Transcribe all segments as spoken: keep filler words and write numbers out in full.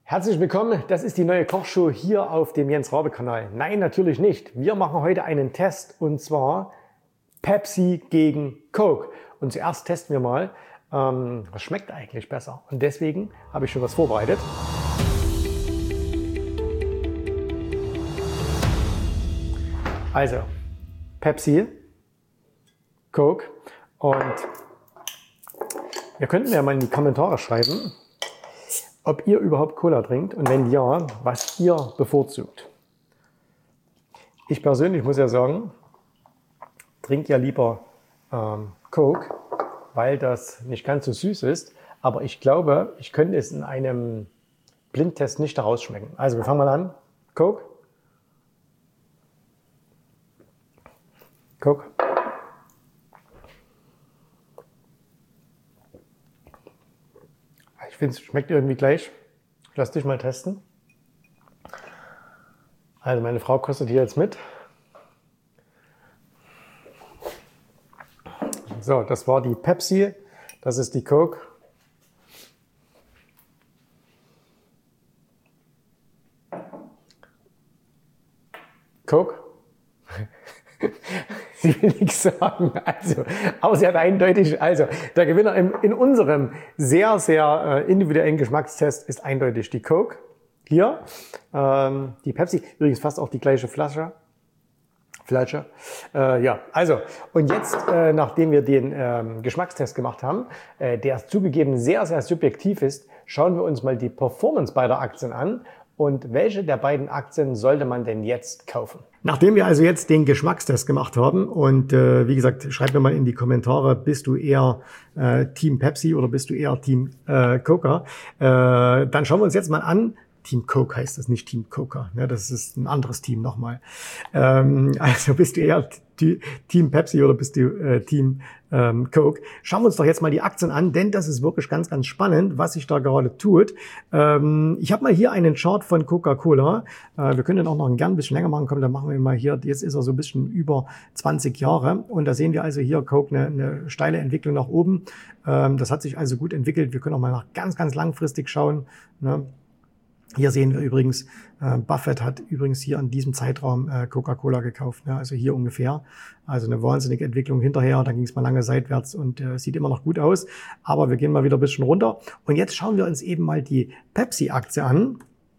Herzlich willkommen, das ist die neue Kochshow hier auf dem Jens Rabe Kanal. Nein, natürlich nicht. Wir machen heute einen Test und zwar Pepsi gegen Coke. Und zuerst testen wir mal, ähm, was schmeckt eigentlich besser. Und deswegen habe ich schon was vorbereitet. Also Pepsi, Coke und ihr könnt mir mal in die Kommentare schreiben, ob ihr überhaupt Cola trinkt und wenn ja, was ihr bevorzugt. Ich persönlich muss ja sagen, trinke ja lieber ähm, Coke, weil das nicht ganz so süß ist. Aber ich glaube, ich könnte es in einem Blindtest nicht herausschmecken. Also wir fangen mal an. Coke. Coke. Ich finde, es schmeckt irgendwie gleich. Lass dich mal testen. Also meine Frau kostet hier jetzt mit. So, das war die Pepsi. Das ist die Coke. Coke. Sie will nichts sagen. Also, aber sie hat eindeutig, also der Gewinner im, in unserem sehr, sehr äh, individuellen Geschmackstest ist eindeutig die Coke. Hier, ähm, die Pepsi, übrigens fast auch die gleiche Flasche. Flasche. Äh, ja, also, und jetzt, äh, nachdem wir den ähm, Geschmackstest gemacht haben, äh, der zugegeben sehr, sehr subjektiv ist, schauen wir uns mal die Performance beider Aktien an. Und welche der beiden Aktien sollte man denn jetzt kaufen? Nachdem wir also jetzt den Geschmackstest gemacht haben und äh, wie gesagt, schreib mir mal in die Kommentare, bist du eher äh, Team Pepsi oder bist du eher Team äh, Coca? Äh, dann schauen wir uns jetzt mal an. Team Coke heißt das, nicht Team Coca. Ne, das ist ein anderes Team nochmal. Ähm, also bist du eher Team Pepsi oder bist du äh, Team ähm, Coke? Schauen wir uns doch jetzt mal die Aktien an, denn das ist wirklich ganz, ganz spannend, was sich da gerade tut. Ähm, ich habe mal hier einen Chart von Coca-Cola. Äh, wir können den auch noch ein gern ein bisschen länger machen. Komm, dann machen wir mal hier. Jetzt ist er so ein bisschen über zwanzig Jahre. Und da sehen wir also hier Coke eine, eine steile Entwicklung nach oben. Ähm, das hat sich also gut entwickelt. Wir können auch mal nach ganz, ganz langfristig schauen. Ne? Hier sehen wir übrigens, äh, Buffett hat übrigens hier in diesem Zeitraum äh, Coca-Cola gekauft, ne? Also hier ungefähr. Also eine wahnsinnige Entwicklung hinterher, dann ging es mal lange seitwärts und äh, sieht immer noch gut aus. Aber wir gehen mal wieder ein bisschen runter. Und jetzt schauen wir uns eben mal die Pepsi-Aktie an.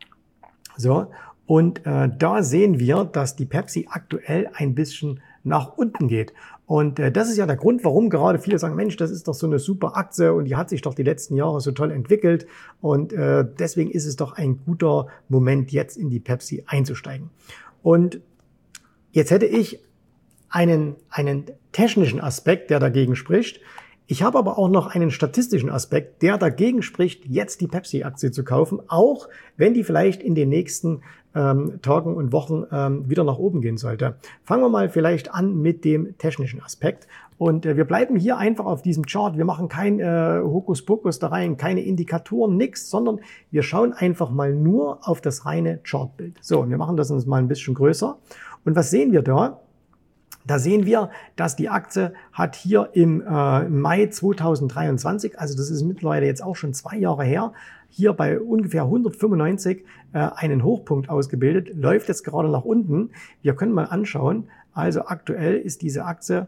So, und äh, da sehen wir, dass die Pepsi aktuell ein bisschen nach unten geht. Und äh, das ist ja der Grund, warum gerade viele sagen, Mensch, das ist doch so eine super Aktie und die hat sich doch die letzten Jahre so toll entwickelt. Und äh, deswegen ist es doch ein guter Moment, jetzt in die Pepsi einzusteigen. Und jetzt hätte ich einen, einen technischen Aspekt, der dagegen spricht. Ich habe aber auch noch einen statistischen Aspekt, der dagegen spricht, jetzt die Pepsi-Aktie zu kaufen, auch wenn die vielleicht in den nächsten ähm, Tagen und Wochen ähm, wieder nach oben gehen sollte. Fangen wir mal vielleicht an mit dem technischen Aspekt. Und äh, wir bleiben hier einfach auf diesem Chart. Wir machen kein äh, Hokuspokus da rein, keine Indikatoren, nichts, sondern wir schauen einfach mal nur auf das reine Chartbild. So, und wir machen das uns mal ein bisschen größer. Und was sehen wir da? Da sehen wir, dass die Aktie hat hier im äh, Mai zweitausenddreiundzwanzig, also das ist mittlerweile jetzt auch schon zwei Jahre her, hier bei ungefähr hundertfünfundneunzig äh, einen Hochpunkt ausgebildet, läuft jetzt gerade nach unten. Wir können mal anschauen, also aktuell ist diese Aktie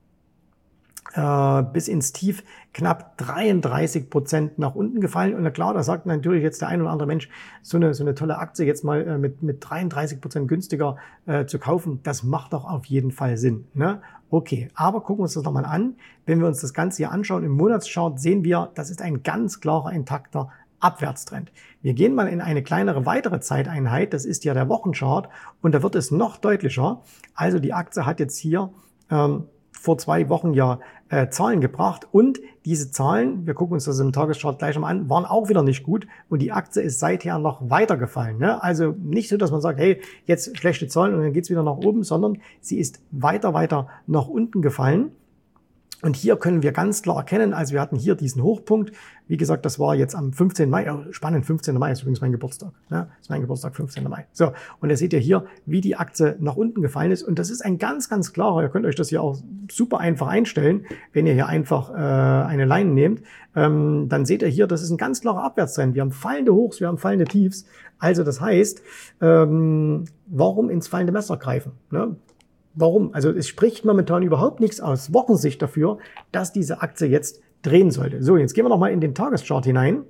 äh, bis ins Tief knapp dreiunddreißig Prozent nach unten gefallen. Und na klar, da sagt natürlich jetzt der ein oder andere Mensch, so eine, so eine tolle Aktie jetzt mal äh, mit, mit dreiunddreißig Prozent günstiger äh, zu kaufen, das macht doch auf jeden Fall Sinn. Ne? Okay, aber gucken wir uns das nochmal an. Wenn wir uns das Ganze hier anschauen, im Monatschart sehen wir, das ist ein ganz klarer, intakter Abwärtstrend. Wir gehen mal in eine kleinere weitere Zeiteinheit, das ist ja der Wochenchart, und da wird es noch deutlicher. Also die Aktie hat jetzt hier ähm, vor zwei Wochen ja äh, Zahlen gebracht und diese Zahlen, wir gucken uns das im Tageschart gleich mal an, waren auch wieder nicht gut und die Aktie ist seither noch weiter gefallen. Ne? Also nicht so, dass man sagt, hey, jetzt schlechte Zahlen und dann geht's wieder nach oben, sondern sie ist weiter, weiter nach unten gefallen. Und hier können wir ganz klar erkennen, also wir hatten hier diesen Hochpunkt. Wie gesagt, das war jetzt am fünfzehnten Mai. Oh, spannend, fünfzehnten Mai ist übrigens mein Geburtstag. Ja, ist mein Geburtstag, fünfzehnten Mai. So, und da seht ihr hier, wie die Aktie nach unten gefallen ist. Und das ist ein ganz, ganz klarer, ihr könnt euch das hier auch super einfach einstellen, wenn ihr hier einfach äh, eine Line nehmt. Ähm, dann seht ihr hier, das ist ein ganz klarer Abwärtstrend. Wir haben fallende Hochs, wir haben fallende Tiefs. Also das heißt, ähm, warum ins fallende Messer greifen? Ne? Warum? Also es spricht momentan überhaupt nichts aus Wochensicht dafür, dass diese Aktie jetzt drehen sollte. So, jetzt gehen wir nochmal in den Tageschart hinein.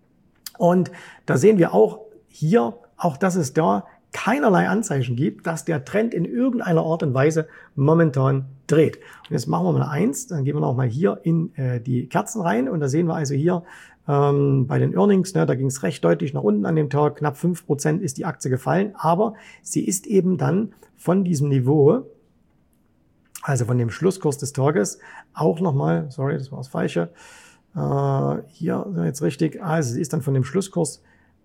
Und da sehen wir auch hier, auch dass es da keinerlei Anzeichen gibt, dass der Trend in irgendeiner Art und Weise momentan dreht. Und jetzt machen wir mal eins, dann gehen wir nochmal hier in äh, die Kerzen rein. Und da sehen wir also hier ähm, bei den Earnings, ne, da ging es recht deutlich nach unten an dem Tag. Knapp fünf Prozent ist die Aktie gefallen, aber sie ist eben dann von diesem Niveau, also von dem Schlusskurs des Tages, auch nochmal, sorry, das war das Falsche, äh, hier jetzt richtig, also sie ist dann von dem Schlusskurs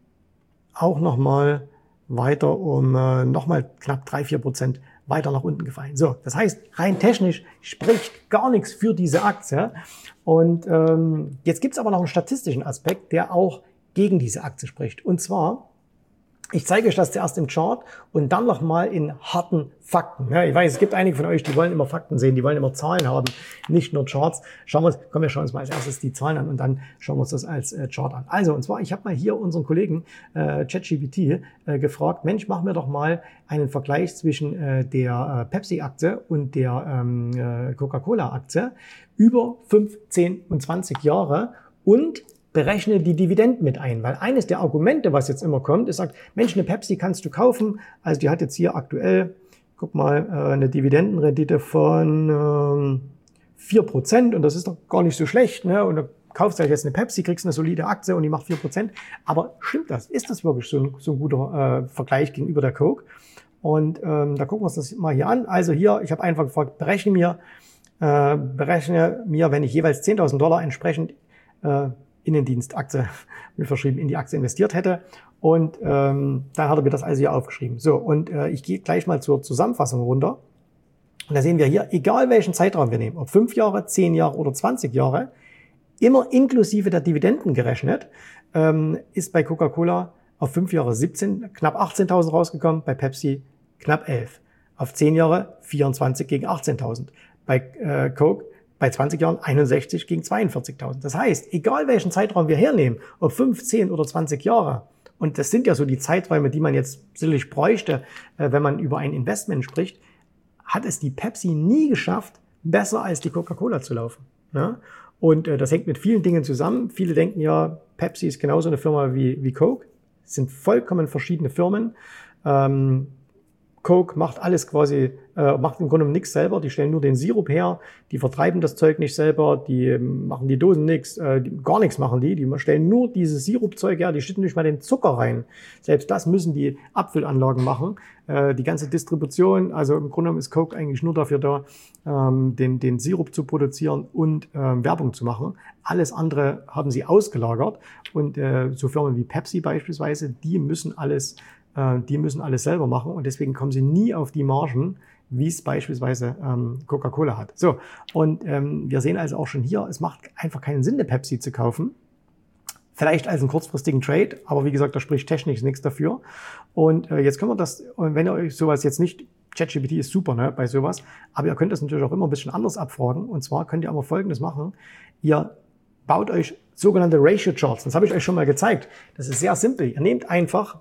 auch nochmal weiter um äh, nochmal knapp drei, vier Prozent weiter nach unten gefallen. So, das heißt, rein technisch spricht gar nichts für diese Aktie. Und ähm, jetzt gibt es aber noch einen statistischen Aspekt, der auch gegen diese Aktie spricht. Und zwar, ich zeige euch das zuerst im Chart und dann nochmal in harten Fakten. Ja, ich weiß, es gibt einige von euch, die wollen immer Fakten sehen, die wollen immer Zahlen haben, nicht nur Charts. Schauen wir uns, komm, wir schauen uns mal als erstes die Zahlen an und dann schauen wir uns das als äh, Chart an. Also, und zwar, ich habe mal hier unseren Kollegen äh, ChatGPT äh, gefragt, Mensch, mach mir doch mal einen Vergleich zwischen äh, der äh, Pepsi-Aktie und der ähm, äh, Coca-Cola-Aktie über fünf, zehn und zwanzig Jahre und berechne die Dividenden mit ein, weil eines der Argumente, was jetzt immer kommt, ist, sagt, Mensch, eine Pepsi kannst du kaufen, also die hat jetzt hier aktuell, guck mal, eine Dividendenrendite von ähm, vier Prozent und das ist doch gar nicht so schlecht, ne? Und du kaufst halt jetzt eine Pepsi, kriegst eine solide Aktie und die macht vier Prozent, aber stimmt das? Ist das wirklich so ein, so ein guter äh, Vergleich gegenüber der Coke? Und ähm, da gucken wir uns das mal hier an. Also hier, ich habe einfach gefragt, berechne mir, äh, berechne mir, wenn ich jeweils zehntausend Dollar entsprechend äh, Innendienstaktie mir verschrieben, in die Aktie investiert hätte. Und ähm, dann hat er mir das also hier aufgeschrieben. So, und äh, ich gehe gleich mal zur Zusammenfassung runter. Und da sehen wir hier, egal welchen Zeitraum wir nehmen, ob fünf Jahre, zehn Jahre oder zwanzig Jahre, immer inklusive der Dividenden gerechnet, ähm, ist bei Coca-Cola auf fünf Jahre siebzehn, knapp achtzehntausend rausgekommen, bei Pepsi knapp elf. Auf zehn Jahre vierundzwanzig gegen achtzehntausend. Bei äh, Coke bei zwanzig Jahren einundsechzig gegen zweiundvierzigtausend. Das heißt, egal welchen Zeitraum wir hernehmen, ob fünf, zehn oder zwanzig Jahre, und das sind ja so die Zeiträume, die man jetzt sicherlich bräuchte, wenn man über ein Investment spricht, hat es die Pepsi nie geschafft, besser als die Coca-Cola zu laufen. Ja? Und das hängt mit vielen Dingen zusammen. Viele denken ja, Pepsi ist genauso eine Firma wie, wie Coke. Es sind vollkommen verschiedene Firmen. Ähm, Coke macht alles quasi, äh, macht im Grunde nichts selber. Die stellen nur den Sirup her, die vertreiben das Zeug nicht selber, die äh, machen die Dosen nichts, äh, die, gar nichts machen die. Die stellen nur dieses Sirupzeug her, die schütten nicht mal den Zucker rein. Selbst das müssen die Abfüllanlagen machen. Äh, die ganze Distribution, also im Grunde genommen ist Coke eigentlich nur dafür da, ähm, den, den Sirup zu produzieren und ähm, Werbung zu machen. Alles andere haben sie ausgelagert. Und äh, so Firmen wie Pepsi beispielsweise, die müssen alles Die müssen alles selber machen und deswegen kommen sie nie auf die Margen, wie es beispielsweise ähm, Coca-Cola hat. So, und ähm, wir sehen also auch schon hier, es macht einfach keinen Sinn, eine Pepsi zu kaufen. Vielleicht als einen kurzfristigen Trade, aber wie gesagt, da spricht technisch nichts dafür. Und äh, jetzt können wir das, wenn ihr euch sowas jetzt nicht, ChatGPT ist super, ne, bei sowas, aber ihr könnt das natürlich auch immer ein bisschen anders abfragen. Und zwar könnt ihr aber Folgendes machen. Ihr baut euch sogenannte Ratio Charts. Das habe ich euch schon mal gezeigt. Das ist sehr simpel. Ihr nehmt einfach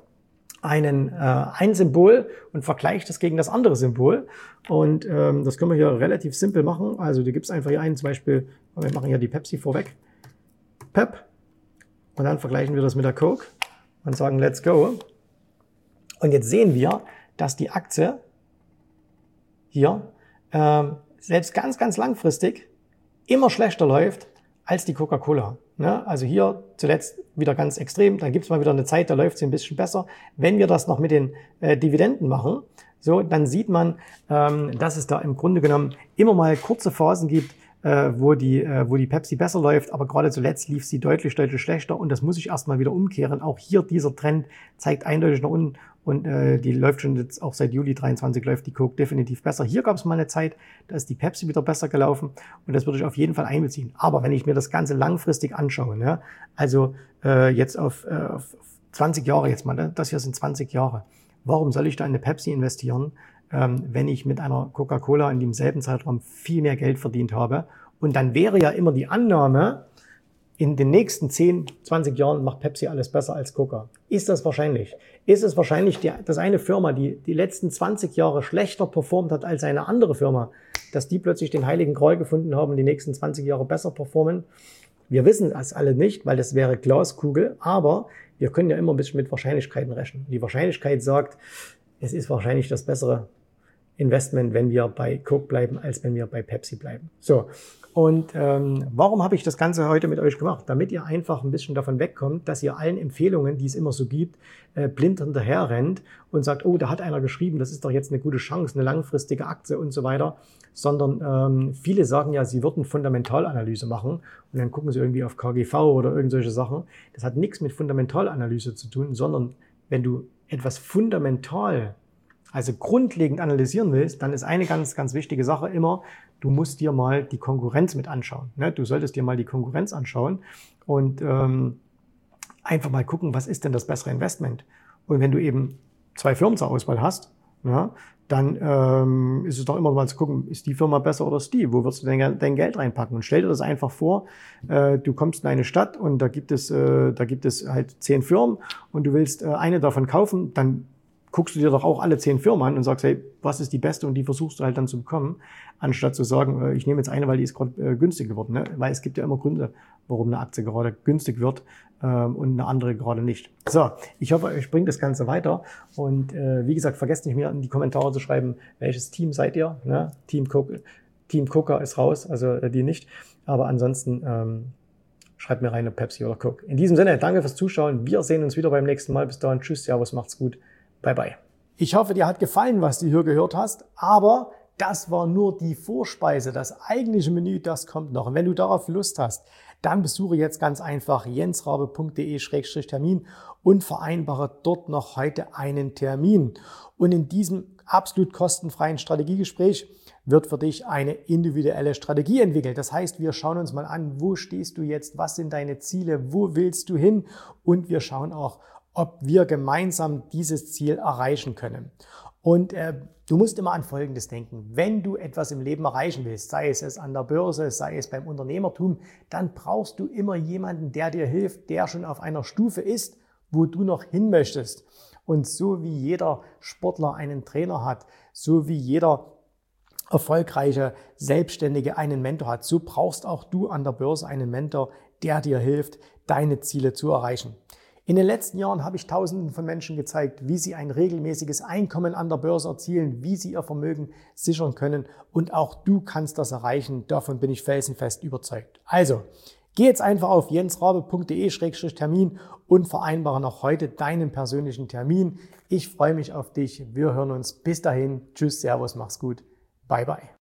einen äh, ein Symbol und vergleicht das gegen das andere Symbol. Und ähm, das können wir hier relativ simpel machen. Also du gibst einfach hier ein, zum Beispiel, wir machen hier die Pepsi vorweg, Pep, und dann vergleichen wir das mit der Coke und sagen Let's go. Und jetzt sehen wir, dass die Aktie hier äh, selbst ganz, ganz langfristig immer schlechter läuft als die Coca-Cola. Ja, also hier zuletzt wieder ganz extrem, dann gibt es mal wieder eine Zeit, da läuft sie ein bisschen besser. Wenn wir das noch mit den äh, Dividenden machen, so, dann sieht man, ähm, dass es da im Grunde genommen immer mal kurze Phasen gibt, äh, wo die äh, wo die Pepsi besser läuft, aber gerade zuletzt lief sie deutlich, deutlich schlechter und das muss sich erstmal wieder umkehren. Auch hier dieser Trend zeigt eindeutig nach unten und äh, die läuft schon jetzt auch seit Juli dreiundzwanzig, läuft die Coke definitiv besser. Hier gab es mal eine Zeit, da ist die Pepsi wieder besser gelaufen und das würde ich auf jeden Fall einbeziehen. Aber wenn ich mir das Ganze langfristig anschaue, ne, also äh, jetzt auf, äh, auf zwanzig Jahre jetzt mal, das hier sind zwanzig Jahre, warum soll ich da in eine Pepsi investieren, ähm, wenn ich mit einer Coca-Cola in demselben Zeitraum viel mehr Geld verdient habe? Und dann wäre ja immer die Annahme, in den nächsten zehn, zwanzig Jahren macht Pepsi alles besser als Coca. Ist das wahrscheinlich? Ist es wahrscheinlich, die, dass eine Firma, die die letzten zwanzig Jahre schlechter performt hat als eine andere Firma, dass die plötzlich den heiligen Gral gefunden haben und die nächsten zwanzig Jahre besser performen? Wir wissen das alle nicht, weil das wäre Glaskugel, aber wir können ja immer ein bisschen mit Wahrscheinlichkeiten rechnen. Die Wahrscheinlichkeit sagt, es ist wahrscheinlich das bessere Investment, wenn wir bei Coke bleiben, als wenn wir bei Pepsi bleiben. So. Und ähm, warum habe ich das Ganze heute mit euch gemacht? Damit ihr einfach ein bisschen davon wegkommt, dass ihr allen Empfehlungen, die es immer so gibt, äh, blind hinterher rennt und sagt, oh, da hat einer geschrieben, das ist doch jetzt eine gute Chance, eine langfristige Aktie und so weiter. Sondern ähm, viele sagen ja, sie würden Fundamentalanalyse machen und dann gucken sie irgendwie auf K G V oder irgendwelche Sachen. Das hat nichts mit Fundamentalanalyse zu tun, sondern wenn du etwas fundamental, also grundlegend analysieren willst, dann ist eine ganz, ganz wichtige Sache immer, du musst dir mal die Konkurrenz mit anschauen. Ne? Du solltest dir mal die Konkurrenz anschauen und ähm, einfach mal gucken, was ist denn das bessere Investment? Und wenn du eben zwei Firmen zur Auswahl hast, ja, dann ähm, ist es doch immer mal zu gucken, ist die Firma besser oder ist die? Wo wirst du dein, dein Geld reinpacken? Und stell dir das einfach vor, äh, du kommst in eine Stadt und da gibt es, äh, da gibt es halt zehn Firmen und du willst äh, eine davon kaufen, dann guckst du dir doch auch alle zehn Firmen an und sagst, hey, was ist die beste? Und die versuchst du halt dann zu bekommen, anstatt zu sagen, ich nehme jetzt eine, weil die ist gerade äh, günstig geworden. Ne? Weil es gibt ja immer Gründe, warum eine Aktie gerade günstig wird ähm, und eine andere gerade nicht. So, ich hoffe, euch bringt das Ganze weiter. Und äh, wie gesagt, vergesst nicht mehr in die Kommentare zu schreiben, welches Team seid ihr? Ne? Team Coca, Team Coca ist raus, also äh, die nicht. Aber ansonsten ähm, schreibt mir rein, ob Pepsi oder Coke. In diesem Sinne, danke fürs Zuschauen. Wir sehen uns wieder beim nächsten Mal. Bis dahin, tschüss, servus, macht's gut. Bye, bye. Ich hoffe, dir hat gefallen, was du hier gehört hast, aber das war nur die Vorspeise. Das eigentliche Menü, das kommt noch. Und wenn du darauf Lust hast, dann besuche jetzt ganz einfach jensrabe punkt de Schrägstrich Termin und vereinbare dort noch heute einen Termin. Und in diesem absolut kostenfreien Strategiegespräch wird für dich eine individuelle Strategie entwickelt. Das heißt, wir schauen uns mal an, wo stehst du jetzt, was sind deine Ziele, wo willst du hin? Und wir schauen auch, ob wir gemeinsam dieses Ziel erreichen können. Und äh, du musst immer an Folgendes denken. Wenn du etwas im Leben erreichen willst, sei es, es an der Börse, sei es beim Unternehmertum, dann brauchst du immer jemanden, der dir hilft, der schon auf einer Stufe ist, wo du noch hin möchtest. Und so wie jeder Sportler einen Trainer hat, so wie jeder erfolgreiche Selbstständige einen Mentor hat, so brauchst auch du an der Börse einen Mentor, der dir hilft, deine Ziele zu erreichen. In den letzten Jahren habe ich Tausenden von Menschen gezeigt, wie sie ein regelmäßiges Einkommen an der Börse erzielen, wie sie ihr Vermögen sichern können und auch du kannst das erreichen. Davon bin ich felsenfest überzeugt. Also, geh jetzt einfach auf jensrabe punkt de Schrägstrich Termin und vereinbare noch heute deinen persönlichen Termin. Ich freue mich auf dich. Wir hören uns. Bis dahin. Tschüss, Servus, mach's gut. Bye, bye.